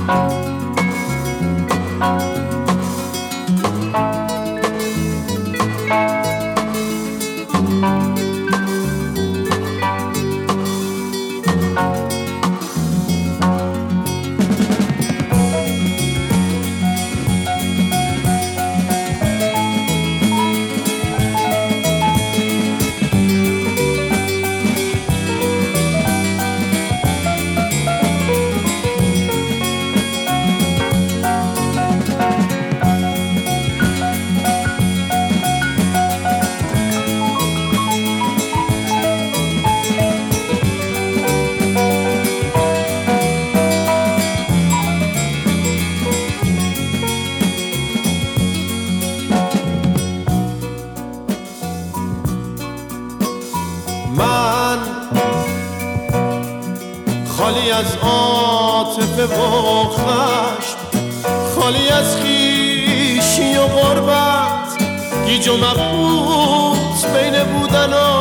خالی از عاطفه و خشم، خالی از خویشی و غربت، گیج و مبهوت بین بودن و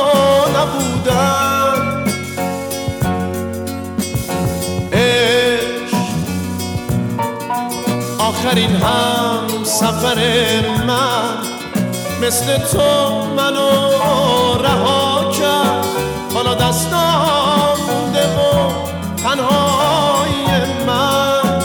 نبودن. عشق آخرین هم سفر من، مثل تو منو رها کرد. حالا دستام مونده و تنهای من.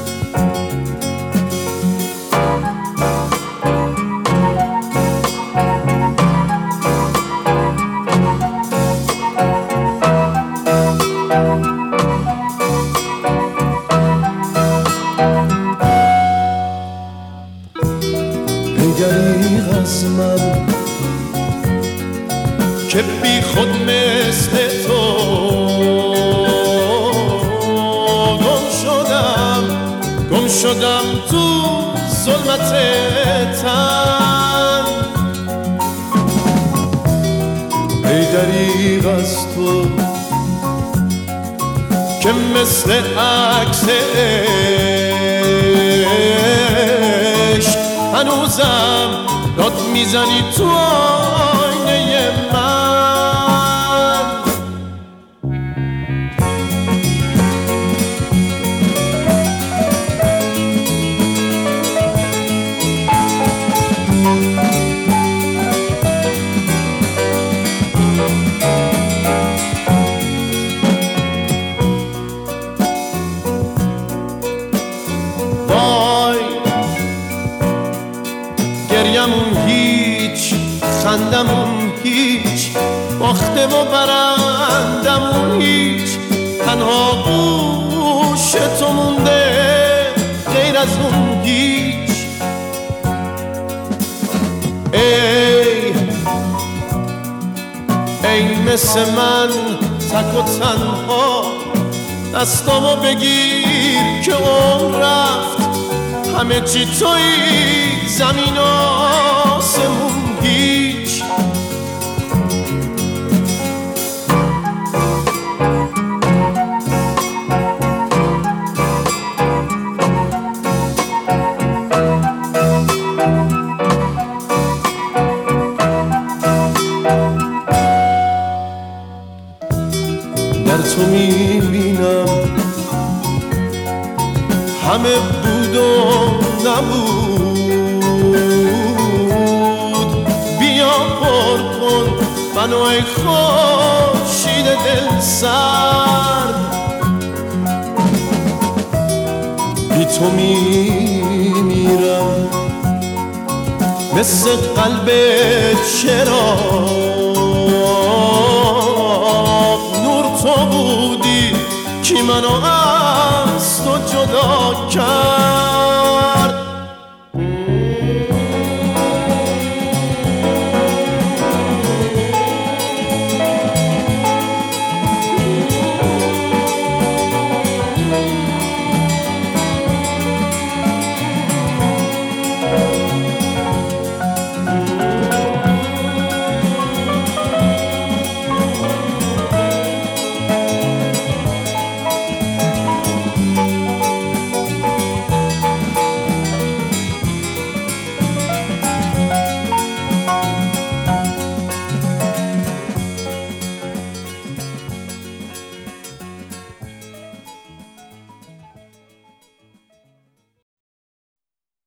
ای دریغ از من که بی خود مثل تو گم شدم تو ظلمت تن. ای دریغ از تو که مثل عکس عشق هنوزم داد میزنی تو آینه من. گریمون هیچ، خندمون هیچ، باخته و برندمون هیچ. تنها گوش تو مونده غیر از اون هیچ. ای مثل من تک و تنها، دستامو بگیر که عمر رفت. همه چی تویی، زمین و آسمون هیچ. در تو میبینم همه بود و نبود. بیا پر کن منو ای خورشید دل سرد. بی تو میمیرم مثل قلب چراغ. نور تو بودی که منو از تو جدا کرد.